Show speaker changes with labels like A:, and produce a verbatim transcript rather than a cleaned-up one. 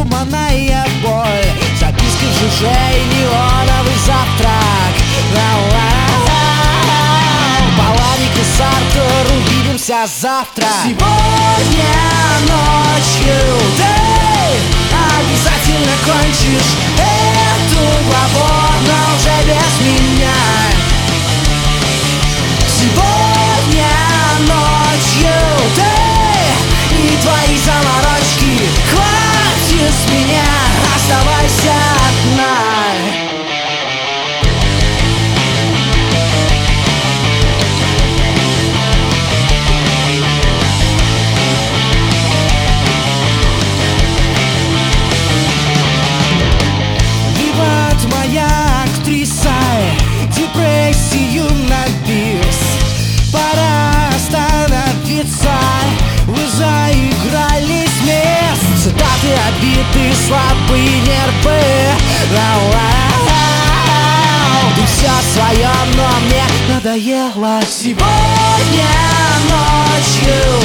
A: продуманная боль, записки в ЖЖ и неоновый завтрак. Баланик и Сартер, увидимся завтра. Сегодня ночью ты обязательно кончишь эту главу, но уже без меня. Сегодня ночью ты и твои заморочки, хватит с меня, оставайся одна. Депрессию на бис, пора остановиться. Вы заигрались с мест. Цитаты обиты, слабые нервы. Ты все свое, но мне надоело. Сегодня ночью